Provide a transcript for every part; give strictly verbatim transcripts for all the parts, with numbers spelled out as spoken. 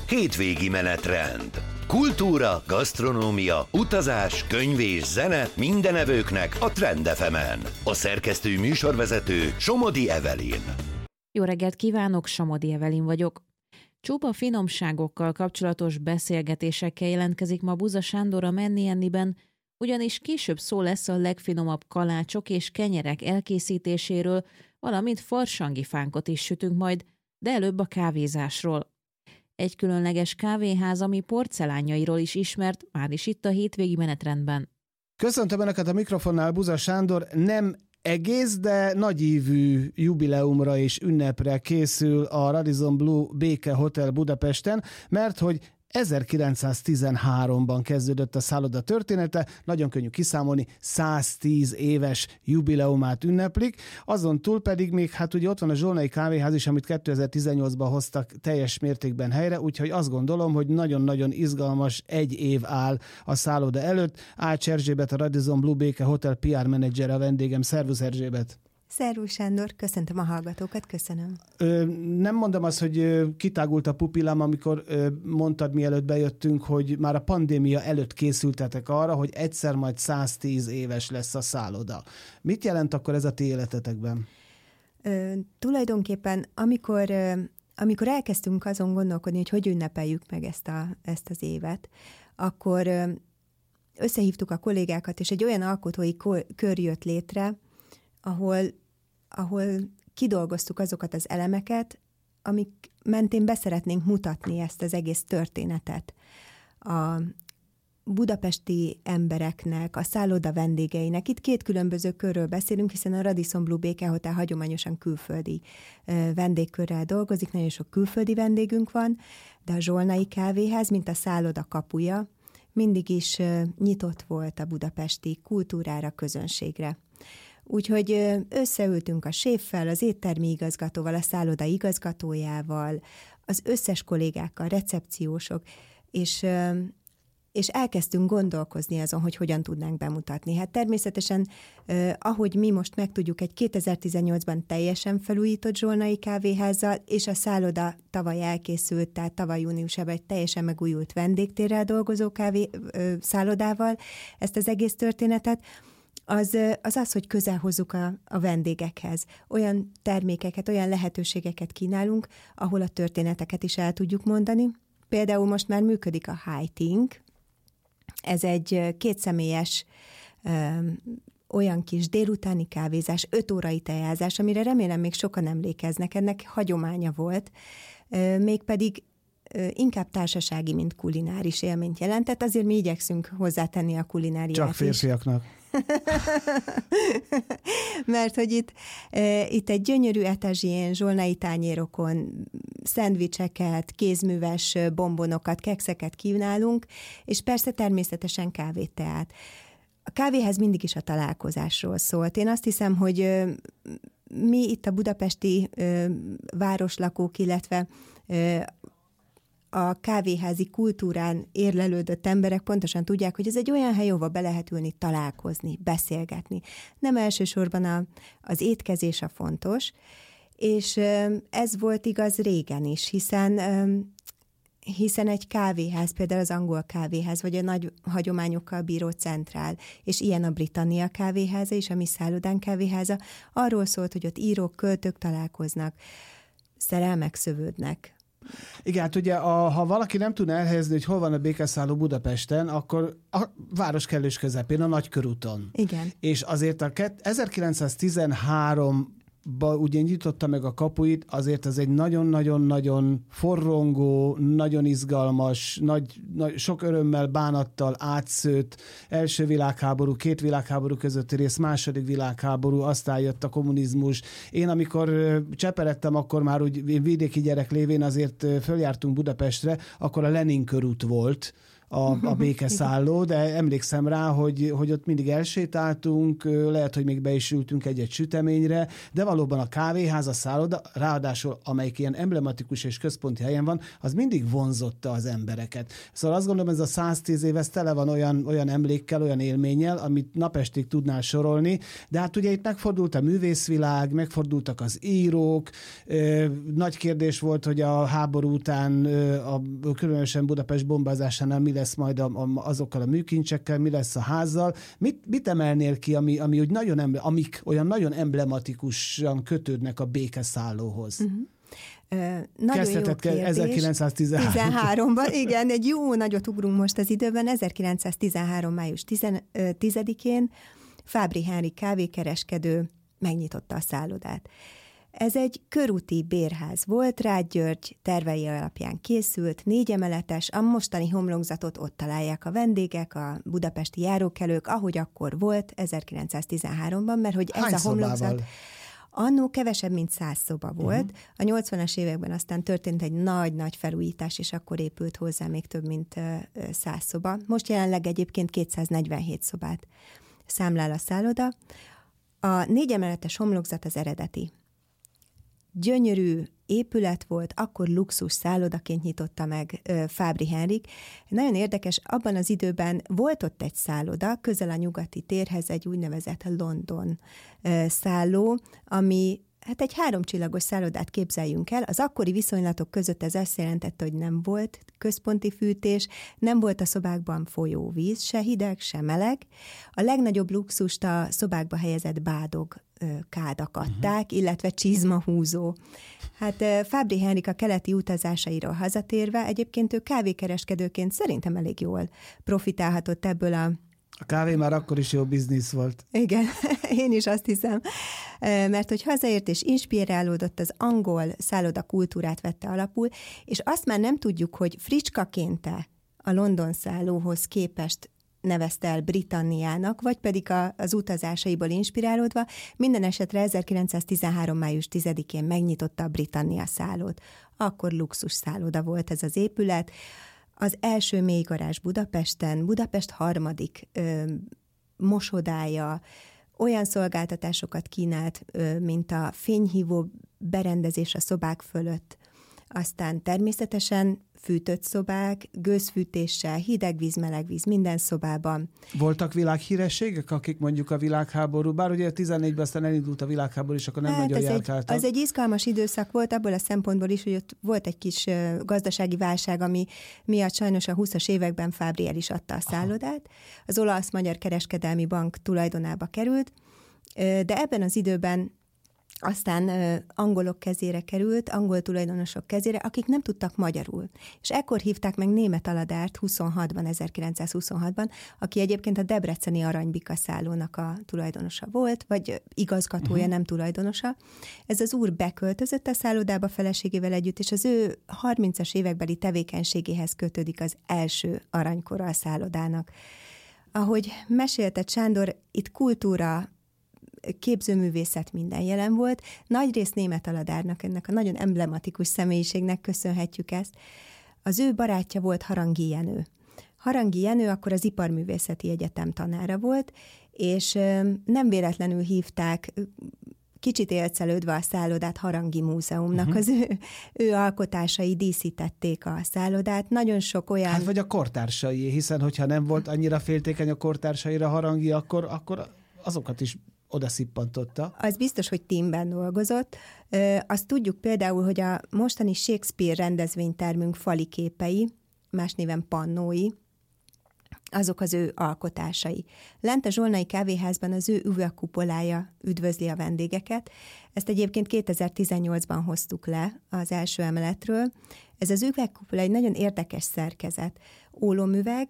Hétvégi menetrend. Kultúra, gasztronómia, utazás, könyv és zene mindenevőknek a Trend ef emen. A szerkesztő műsorvezető Somodi Evelyn. Jó reggelt kívánok, Somodi Evelyn vagyok. Csupa finomságokkal kapcsolatos beszélgetésekkel jelentkezik ma Buza Sándor a Menni Enniben, ugyanis később szó lesz a legfinomabb kalácsok és kenyerek elkészítéséről, valamint farsangi fánkot is sütünk majd, de előbb a kávézásról. Egy különleges kávéház, ami porcelánjairól is ismert, már is itt a hétvégi menetrendben. Köszöntöm Önöket a mikrofonnál, Buza Sándor. Nem egész, de nagyívű jubileumra és ünnepre készül a Radisson Blu Béke Hotel Budapesten, mert hogy ezerkilencszáztizenháromban kezdődött a szálloda története, nagyon könnyű kiszámolni, száztíz éves jubileumát ünneplik, azon túl pedig még hát ugye ott van a Zsolnai Kávéház is, amit kétezer-tizennyolcban hoztak teljes mértékben helyre, úgyhogy azt gondolom, hogy nagyon-nagyon izgalmas egy év áll a szálloda előtt. Ács Erzsébet, a Radisson Blu Béke Hotel pé er menedzser a vendégem. Szervusz Erzsébet! Szervusz Sándor, köszöntöm a hallgatókat, köszönöm. Ö, nem mondom azt, hogy ö, kitágult a pupillám, amikor ö, mondtad, mielőtt bejöttünk, hogy már a pandémia előtt készültetek arra, hogy egyszer majd száztíz éves lesz a szálloda. Mit jelent akkor ez a ti életetekben? Ö, tulajdonképpen, amikor, ö, amikor elkezdtünk azon gondolkodni, hogy hogy ünnepeljük meg ezt, a, ezt az évet, akkor ö, összehívtuk a kollégákat, és egy olyan alkotói kör jött létre, ahol, ahol kidolgoztuk azokat az elemeket, amik mentén beszeretnénk mutatni ezt az egész történetet. A budapesti embereknek, a szálloda vendégeinek, itt két különböző körről beszélünk, hiszen a Radisson Blu Béke Hotel hagyományosan külföldi vendégkörrel dolgozik, nagyon sok külföldi vendégünk van, de a Zsolnai Kávéház, mint a szálloda kapuja, mindig is nyitott volt a budapesti kultúrára, közönségre. Úgyhogy összeültünk a séffel, az éttermi igazgatóval, a szálloda igazgatójával, az összes kollégákkal, recepciósok, és, és elkezdtünk gondolkozni azon, hogy hogyan tudnánk bemutatni. Hát természetesen, ahogy mi most megtudjuk, egy kétezer-tizennyolcban teljesen felújított Zsolnai Kávéházzal, és a szálloda tavaly elkészült, tehát tavaly júniusában egy teljesen megújult vendégtérrel dolgozó kávé, szállodával ezt az egész történetet, Az, az az, hogy közel hozzuk a, a vendégekhez. Olyan termékeket, olyan lehetőségeket kínálunk, ahol a történeteket is el tudjuk mondani. Például most már működik a Highting. Ez egy kétszemélyes ö, olyan kis délutáni kávézás, öt órai tejázás, amire remélem még sokan emlékeznek. Ennek hagyománya volt, ö, mégpedig ö, inkább társasági, mint kulináris élményt jelentett. Azért mi igyekszünk hozzátenni a kulináriát. Csak férfiaknak. Mert hogy itt, e, itt egy gyönyörű etazsien, zsolnai tányérokon szendvicseket, kézműves bombonokat, kekszeket kínálunk, és persze természetesen kávét, teát. A kávéhez mindig is a találkozásról szólt. Én azt hiszem, hogy e, mi itt a budapesti e, városlakók, illetve e, a kávéházi kultúrán érlelődött emberek pontosan tudják, hogy ez egy olyan hely, ahova be lehet ülni, találkozni, beszélgetni. Nem elsősorban a, az étkezés a fontos, és ez volt igaz régen is, hiszen, hiszen egy kávéház, például az angol kávéház, vagy a nagy hagyományokkal bíró Centrál, és ilyen a Britannia kávéháza és a mi szállodán kávéháza, arról szólt, hogy ott írók, költők találkoznak, szerelmek szövődnek. Igen, hát ugye, a, ha valaki nem tudna elhelyezni, hogy hol van a békeszálló Budapesten, akkor a város kellős közepén, a Nagykörúton. Igen. És azért a ezerkilencszáztizenháromban ugye nyitotta meg a kapuit, azért az egy nagyon-nagyon-nagyon forrongó, nagyon izgalmas, nagy, nagy, sok örömmel, bánattal átszőtt első világháború, két világháború közötti rész, második világháború, aztán jött a kommunizmus. Én amikor cseperedtem, akkor már úgy én vidéki gyerek lévén azért följártunk Budapestre, akkor a Lenin körút volt a, a békeszálló, de emlékszem rá, hogy, hogy ott mindig elsétáltunk, lehet, hogy még be is ültünk egy-egy süteményre, de valóban a kávéház, a szálloda, ráadásul amelyik ilyen emblematikus és központi helyen van, az mindig vonzotta az embereket. Szóval azt gondolom, ez a száztíz év, ez tele van olyan, olyan emlékkel, olyan élménnyel, amit napestig tudnál sorolni, de hát ugye itt megfordult a művészvilág, megfordultak az írók, nagy kérdés volt, hogy a háború után, a, különösen Budapest bombázásánál mi lesz majd a, a, azokkal a műkincsekkel, mi lesz a házzal. Mit, mit emelnél ki, ami, ami úgy nagyon emble, amik olyan nagyon emblematikusan kötődnek a békeszállóhoz? Uh-huh. Uh, nagyon jó kérdés. ezerkilencszáztizenhárom. tizenháromban, igen, egy jó nagyot ugrunk most az időben. ezerkilencszáztizenhárom. május tizedikén Fábry Henrik kávékereskedő megnyitotta a szállodát. Ez egy körúti bérház volt, Rád György tervei alapján készült, négy emeletes, a mostani homlokzatot ott találják a vendégek, a budapesti járókelők, ahogy akkor volt ezerkilencszáztizenháromban, mert hogy ez Hány a homlokzat... szobával? Annó kevesebb, mint száz szoba volt. Uh-huh. A nyolcvanas években aztán történt egy nagy-nagy felújítás, és akkor épült hozzá még több, mint száz szoba. Most jelenleg egyébként kétszáznegyvenhét szobát számlál a szálloda. A négy emeletes homlokzat az eredeti. Gyönyörű épület volt, akkor luxus szállodaként nyitotta meg Fábry Henrik. Nagyon érdekes, abban az időben volt ott egy szálloda, közel a nyugati térhez egy úgynevezett London szálló, ami hát egy háromcsillagos szállodát képzeljünk el. Az akkori viszonylatok között ez azt jelentette, hogy nem volt központi fűtés, nem volt a szobákban folyóvíz, se hideg, se meleg. A legnagyobb luxust a szobákba helyezett bádog kádak adták, uh-huh. illetve csizmahúzó. Hát Fábry Henrik a keleti utazásairól hazatérve, egyébként ő kávékereskedőként szerintem elég jól profitálhatott ebből a A kávé már akkor is jó biznisz volt. Igen, én is azt hiszem. Mert hogy hazaért és inspirálódott, az angol szálloda kultúrát vette alapul, és azt már nem tudjuk, hogy fricskaként-e a London szállóhoz képest nevezte el Britanniának, vagy pedig a, az utazásaiból inspirálódva, minden esetre ezerkilencszáztizenhárom. május tizedikén megnyitotta a Britannia szállót. Akkor luxus szálloda volt ez az épület. Az első mélygarázs Budapesten, Budapest harmadik ö, mosodája, olyan szolgáltatásokat kínált, ö, mint a fényhívó berendezés a szobák fölött. Aztán természetesen fűtött szobák, gőzfűtéssel, hideg víz, meleg víz minden szobában. Voltak világhírességek, akik mondjuk a világháború, bár ugye tizennégyben aztán elindult a világháború, és akkor nem hát nagyon járkáltak. Az egy izgalmas időszak volt abból a szempontból is, hogy ott volt egy kis gazdasági válság, ami miatt sajnos a húszas években Fábry el is adta a szállodát. Az Olasz-Magyar Kereskedelmi Bank tulajdonába került, de ebben az időben aztán uh, angolok kezére került, angol tulajdonosok kezére, akik nem tudtak magyarul. És ekkor hívták meg Németh Aladárt huszonhatban, ezerkilencszázhuszonhatban, aki egyébként a debreceni Aranybika szállónak a tulajdonosa volt, vagy igazgatója, uh-huh. nem tulajdonosa. Ez az úr beköltözött a szállodába feleségével együtt, és az ő harmincas évekbeli tevékenységéhez kötődik az első aranykora a szállodának. Ahogy mesélted, Sándor, itt kultúra, képzőművészet minden jelen volt. Nagyrészt Németh Aladárnak, ennek a nagyon emblematikus személyiségnek köszönhetjük ezt. Az ő barátja volt Harangi Jenő. Harangi Jenő akkor az Iparművészeti Egyetem tanára volt, és nem véletlenül hívták, kicsit élcelődve a szállodát, Harangi Múzeumnak. Uh-huh. Az ő, ő alkotásai díszítették a szállodát. Nagyon sok olyan... Hát vagy a kortársai, hiszen hogyha nem volt annyira féltékeny a kortársaira Harangi, akkor, akkor azokat is oda szippantotta. Az biztos, hogy teamben dolgozott. Azt tudjuk például, hogy a mostani Shakespeare rendezvénytermünk fali képei, más néven pannói, azok az ő alkotásai. Lent a Zsolnai kávéházban az ő üvegkupolája üdvözli a vendégeket. Ezt egyébként kétezer-tizennyolcban hoztuk le az első emeletről. Ez az üvegkupola egy nagyon érdekes szerkezet. Ólomüveg,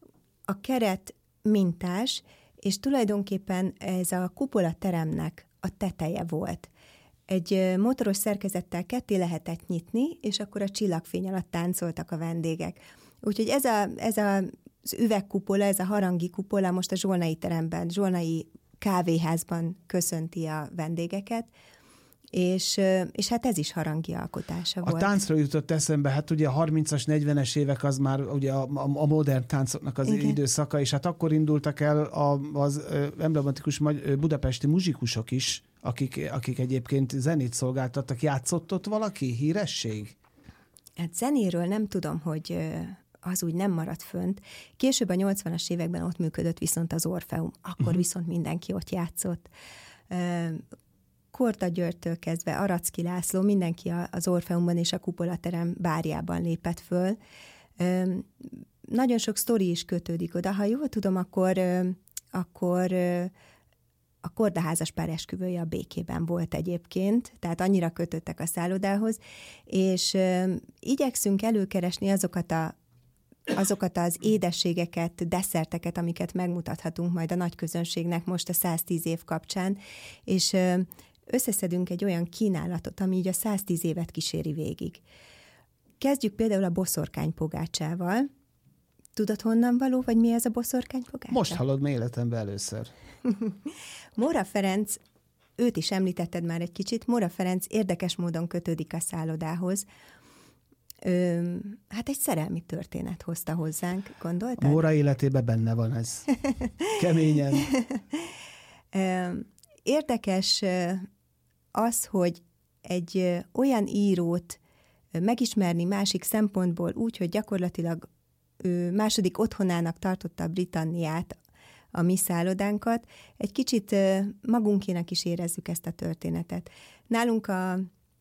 a keret mintás, és tulajdonképpen ez a kupola teremnek a teteje volt. Egy motoros szerkezettel ketté lehetett nyitni, és akkor a csillagfény alatt táncoltak a vendégek. Úgyhogy ez, a, ez a, az üvegkupola, ez a harangi kupola most a Zsolnai teremben, Zsolnai kávéházban köszönti a vendégeket. És, és hát ez is harangi alkotása a volt. A táncra jutott eszembe, hát ugye a harmincas, negyvenes évek az már ugye a, a modern táncoknak az Igen. időszaka, és hát akkor indultak el a, az emblematikus budapesti muzsikusok is, akik, akik egyébként zenét szolgáltattak. Játszott ott valaki? Híresség? Hát zenéről nem tudom, hogy az úgy nem maradt fönt. Később a nyolcvanas években ott működött viszont az Orfeum. Akkor uh-huh. viszont mindenki ott játszott. Korda Györgytől kezdve Aracki László, mindenki az Orfeumban és a Kupolaterem bárjában lépett föl. Nagyon sok sztori is kötődik oda. Ha jól tudom, akkor, akkor a Korda házaspár esküvője a Békében volt egyébként, tehát annyira kötöttek a szállodához, és igyekszünk előkeresni azokat a azokat az édességeket, desszerteket, amiket megmutathatunk majd a nagy közönségnek most a száztíz év kapcsán, és összeszedünk egy olyan kínálatot, ami így a száztíz évet kíséri végig. Kezdjük például a boszorkánypogácsával. Tudod, honnan való, vagy mi ez a boszorkánypogácsa? Most hallod mi életemben először. Móra Ferenc, őt is említetted már egy kicsit, Móra Ferenc érdekes módon kötődik a szállodához. Ö, hát egy szerelmi történet hozta hozzánk, gondoltad? Móra életében benne van ez. Keményen. Érdekes az, hogy egy olyan írót megismerni másik szempontból úgy, hogy gyakorlatilag ő második otthonának tartotta a Britanniát, a mi szállodánkat, egy kicsit magunkének is érezzük ezt a történetet. Nálunk a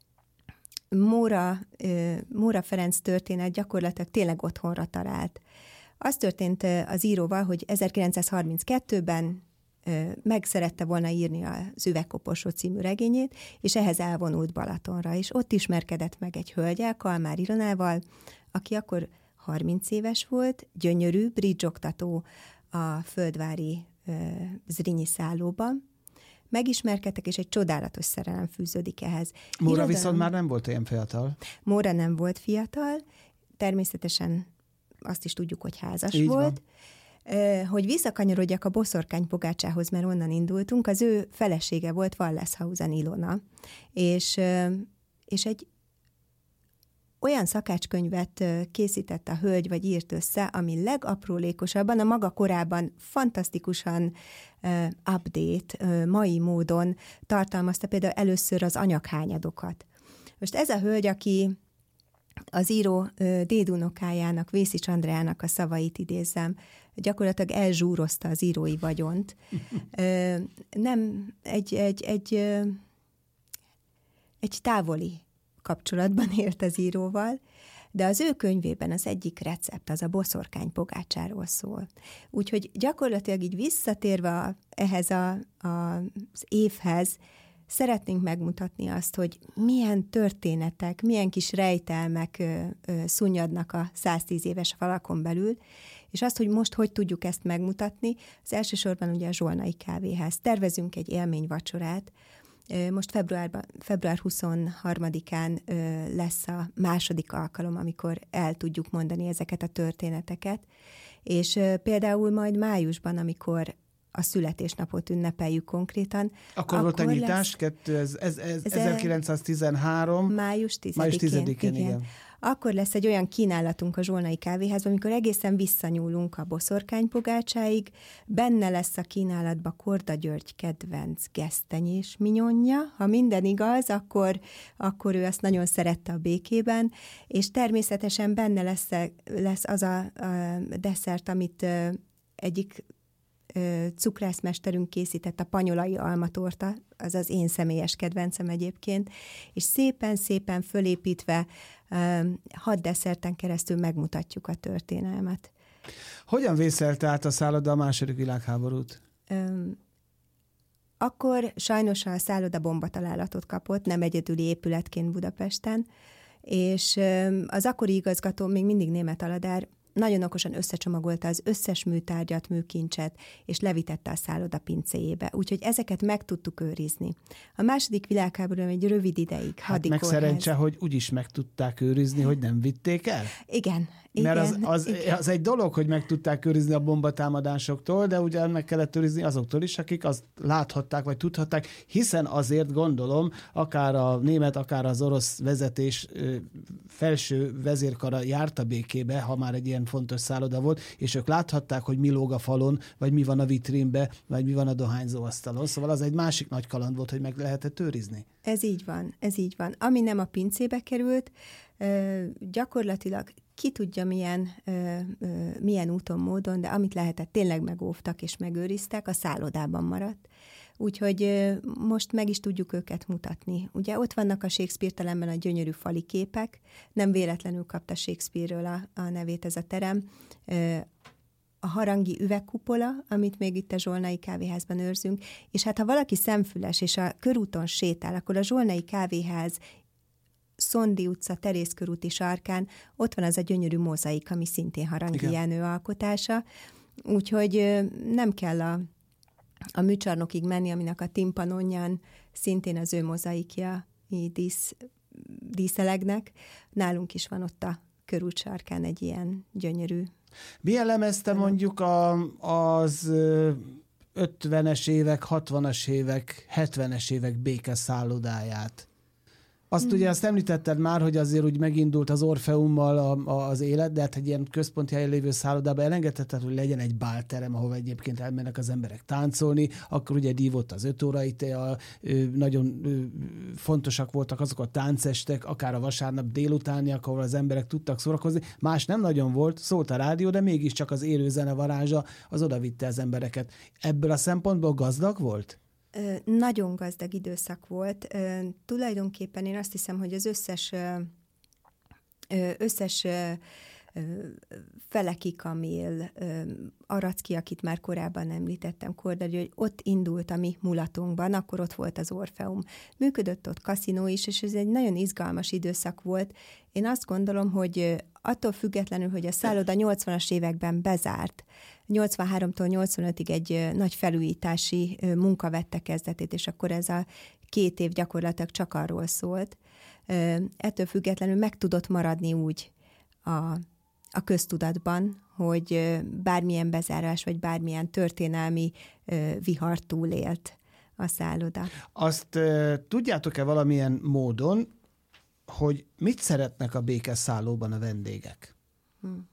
Móra, Móra Ferenc történet gyakorlatilag tényleg otthonra talált. Az történt az íróval, hogy ezerkilencszázharminckettőben megszerette volna írni az Üvegkoporsó című regényét, és ehhez elvonult Balatonra, és ott ismerkedett meg egy hölgyel, Kalmár Ilonával, aki akkor harminc éves volt, gyönyörű, bridge oktató a földvári Zrínyi szállóban. Megismerkedtek, és egy csodálatos szerelem fűződik ehhez. Móra Irodalom... viszont már nem volt olyan fiatal. Móra nem volt fiatal, természetesen azt is tudjuk, hogy házas Így volt. Van. Hogy visszakanyarodjak a boszorkánypogácsához, mert onnan indultunk, az ő felesége volt Walleshausen Ilona, és, és egy olyan szakácskönyvet készített a hölgy, vagy írt össze, ami legaprólékosabban, a maga korában fantasztikusan uh, update, uh, mai módon tartalmazta például először az anyaghányadokat. Most ez a hölgy, aki az író uh, dédunokájának, Vészics Andreának a szavait idézzem, gyakorlatilag elzsúrozta az írói vagyont. uh, nem egy, egy, egy, uh, egy távoli kapcsolatban élt az íróval, de az ő könyvében az egyik recept, az a boszorkánypogácsáról szól. Úgyhogy gyakorlatilag így visszatérve a, ehhez a, a, az évhez, szeretnénk megmutatni azt, hogy milyen történetek, milyen kis rejtelmek ö, ö, szunnyadnak a száztíz éves falakon belül, és azt, hogy most hogy tudjuk ezt megmutatni, az elsősorban ugye a Zsolnai Kávéház. Tervezünk egy élményvacsorát. Most februárban, február huszonharmadikán lesz a második alkalom, amikor el tudjuk mondani ezeket a történeteket, és például majd májusban, amikor a születésnapot ünnepeljük konkrétan. Akkor, akkor volt a nyitás, ezerkilencszáztizenhárom. Május tizedikén. Május tizedikén, igen. igen. Akkor lesz egy olyan kínálatunk a Zsolnai Kávéházban, amikor egészen visszanyúlunk a boszorkánypogácsáig. Benne lesz a kínálatba Korda György kedvenc gesztenyés minyonja. Ha minden igaz, akkor, akkor ő azt nagyon szerette a Békében, és természetesen benne lesz, lesz az a, a desszert, amit egyik cukrászmesterünk készített, a panyolai almatorta, az az én személyes kedvencem egyébként, és szépen-szépen fölépítve hat desszerten keresztül megmutatjuk a történelmet. Hogyan vészelte át a szálloda a második világháborút? Akkor sajnos a szálloda bombatalálatot kapott, nem egyedüli épületként Budapesten, és az akkori igazgató, még mindig Németh Aladár, nagyon okosan összecsomagolta az összes műtárgyat, műkincset, és levitette a szálloda pincéjébe. Úgyhogy ezeket meg tudtuk őrizni. A második világháborúban egy rövid ideig hát meg hadikórház. szerencse, hogy úgy is meg tudták őrizni, hogy nem vitték el. Igen. Mert igen, az, az, igen. az egy dolog, hogy meg tudták őrizni a bombatámadásoktól, de ugye meg kellett őrizni azoktól is, akik azt láthatták, vagy tudhatták, hiszen azért gondolom, akár a német, akár az orosz vezetés felső vezérkara járt a békébe, ha már egy ilyen fontos szálloda volt, és ők láthatták, hogy mi lóg a falon, vagy mi van a vitrínbe, vagy mi van a dohányzóasztalon. Szóval az egy másik nagy kaland volt, hogy meg lehetett őrizni. Ez így van, ez így van. Ami nem a pincébe került, gyakorlatilag ki tudja milyen, milyen úton, módon, de amit lehetett, tényleg megóvtak és megőriztek, a szállodában maradt. Úgyhogy most meg is tudjuk őket mutatni. Ugye ott vannak a Shakespeare-telemben a gyönyörű fali képek, nem véletlenül kapta Shakespeare-ről a, a nevét ez a terem. A harangi üvegkupola, amit még itt a Zsolnai kávéházban őrzünk, és hát ha valaki szemfüles és a körúton sétál, akkor a Zsolnai kávéház Szondi utca, Terész körúti sarkán ott van az a gyönyörű mozaik, ami szintén Harangi Jenő alkotása. Úgyhogy nem kell a, a műcsarnokig menni, aminek a timpanonján szintén az ő mozaikja dísz, díszelegnek. Nálunk is van ott a körút sarkán egy ilyen gyönyörű. Mi jellemezte mondjuk a, az ötvenes évek, hatvanas évek, hetvenes évek békeszállodáját? Azt ugye azt említetted már, hogy azért úgy megindult az Orfeummal a, a, az élet, de hát egy ilyen központi helyen lévő szállodában elengedheted, hogy legyen egy bálterem, ahova egyébként elmennek az emberek táncolni, akkor ugye dívott az öt órai tea, nagyon fontosak voltak azok a táncestek, akár a vasárnap délutániak, ahol az emberek tudtak szórakozni. Más nem nagyon volt, szólt a rádió, de mégiscsak az élő zene varázsa az odavitte az embereket. Ebből a szempontból gazdag volt? Nagyon gazdag időszak volt. Tulajdonképpen én azt hiszem, hogy az összes, összes Feleki Kamil, Aracki, akit már korábban említettem, Kordari, hogy ott indult a mi mulatunkban, akkor ott volt az Orfeum. Működött ott kaszinó is, és ez egy nagyon izgalmas időszak volt. Én azt gondolom, hogy attól függetlenül, hogy a szálloda nyolcvanas években bezárt, nyolcvanháromtól nyolcvanötig egy nagy felújítási munka vette kezdetét, és akkor ez a két év gyakorlatilag csak arról szólt. Ettől függetlenül meg tudott maradni úgy a, a köztudatban, hogy bármilyen bezárás, vagy bármilyen történelmi vihar túlélt a szálloda. Azt tudjátok-e valamilyen módon, hogy mit szeretnek a békeszállóban a vendégek? Hmm.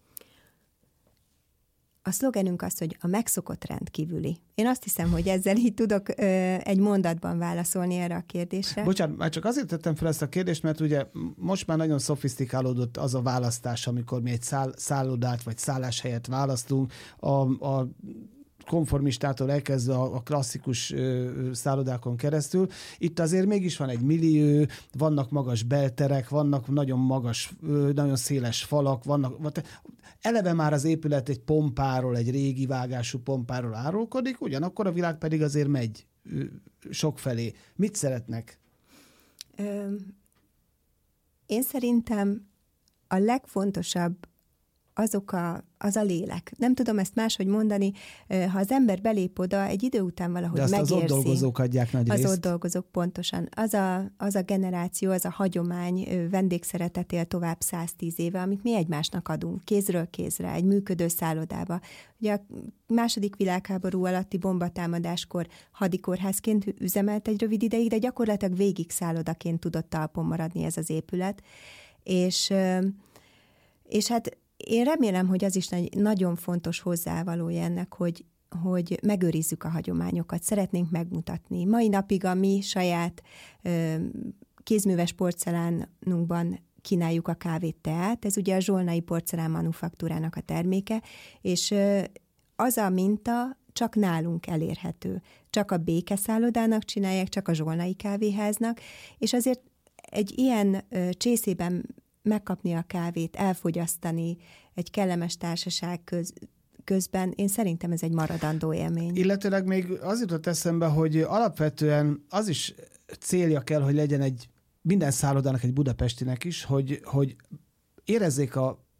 A szlogenünk az, hogy a megszokott rendkívüli. Én azt hiszem, hogy ezzel így tudok ö, egy mondatban válaszolni erre a kérdésre. Bocsánat, már csak azért tettem fel ezt a kérdést, mert ugye most már nagyon szofisztikálódott az a választás, amikor mi egy száll, szállodát vagy szálláshelyet választunk. A, a konformistától elkezdve a klasszikus ö, szállodákon keresztül. Itt azért mégis van egy millió, vannak magas belterek, vannak nagyon magas, ö, nagyon széles falak, vannak... Eleve már az épület egy pompáról, egy régi vágású pompáról árulkodik, ugyanakkor a világ pedig azért megy ö, sokfelé. Mit szeretnek? Ö, én szerintem a legfontosabb azok a, az a lélek. Nem tudom ezt máshogy mondani, ha az ember belép oda, egy idő után valahogy megérzi. De azt megérzi. az ott dolgozók adják nagy az részt. Az ott dolgozók, pontosan. Az a, az a generáció, az a hagyomány, vendégszeretet él tovább száztíz éve, amit mi egymásnak adunk, kézről kézre, egy működő szállodába. Ugye a második világháború alatti bombatámadáskor hadikórházként üzemelt egy rövid ideig, de gyakorlatilag végig szállodaként tudott talpon maradni ez az épület. És, és hát én remélem, hogy az is egy nagyon fontos hozzávalója ennek, hogy, hogy megőrizzük a hagyományokat, szeretnénk megmutatni. Mai napig a mi saját ö, kézműves porcelánunkban kínáljuk a kávét, teát. Ez ugye a Zsolnai Porcelán Manufaktúrának a terméke, és ö, az a minta csak nálunk elérhető. Csak a békeszállodának csinálják, csak a Zsolnai kávéháznak, és azért egy ilyen ö, csészében megkapni a kávét, elfogyasztani egy kellemes társaság köz, közben, én szerintem ez egy maradandó élmény. Illetőleg még az jutott eszembe, hogy alapvetően az is célja kell, hogy legyen egy minden szállodának, egy budapestinek is, hogy, hogy érezzék a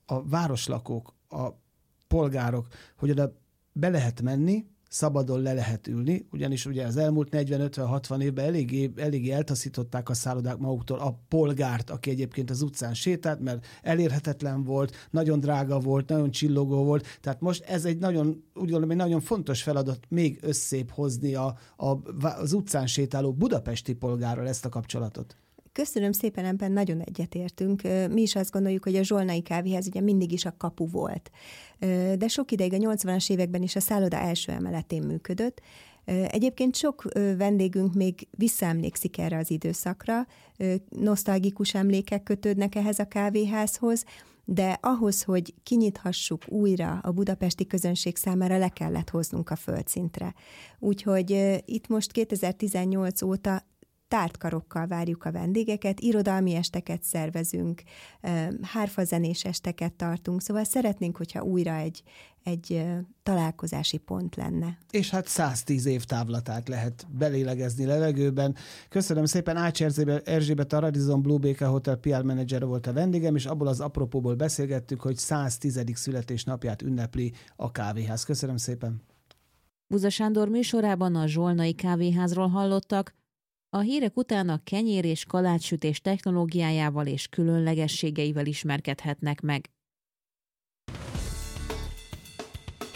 a városlakók, a polgárok, hogy oda be lehet menni, szabadon le lehet ülni, ugyanis ugye az elmúlt negyven ötven hatvan évben eléggé, eléggé eltaszították a szállodák maguktól a polgárt, aki egyébként az utcán sétált, mert elérhetetlen volt, nagyon drága volt, nagyon csillogó volt, tehát most ez egy nagyon, úgy gondolom, egy nagyon fontos feladat még összébb hozni a, a, az utcán sétáló budapesti polgárral ezt a kapcsolatot. Köszönöm szépen, ebben nagyon egyetértünk. Mi is azt gondoljuk, hogy a Zsolnai kávéház ugye mindig is a kapu volt. De sok ideig a nyolcvanas években is a szálloda első emeletén működött. Egyébként sok vendégünk még visszaemlékszik erre az időszakra, nosztalgikus emlékek kötődnek ehhez a kávéházhoz, de ahhoz, hogy kinyithassuk újra a budapesti közönség számára, le kellett hoznunk a földszintre. Úgyhogy itt most kétezer-tizennyolc óta tárt karokkal várjuk a vendégeket, irodalmi esteket szervezünk, hárfazenés esteket tartunk, szóval szeretnénk, hogyha újra egy, egy találkozási pont lenne. És hát száztíz év távlatát lehet belélegezni levegőben. Köszönöm szépen, Ács Erzsébet, a Radisson Blu Béke Hotel pé er menedzsere volt a vendégem, és abból az apropóból beszélgettük, hogy száztizedik születésnapját ünnepli a kávéház. Köszönöm szépen. Buza Sándor műsorában a Zsolnai kávéházról hallottak. A hírek után a kenyér- és kalácssütés technológiájával és különlegességeivel ismerkedhetnek meg.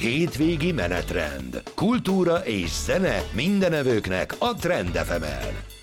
Hétvégi menetrend. Kultúra és zene mindenevőknek a Trend ef emen.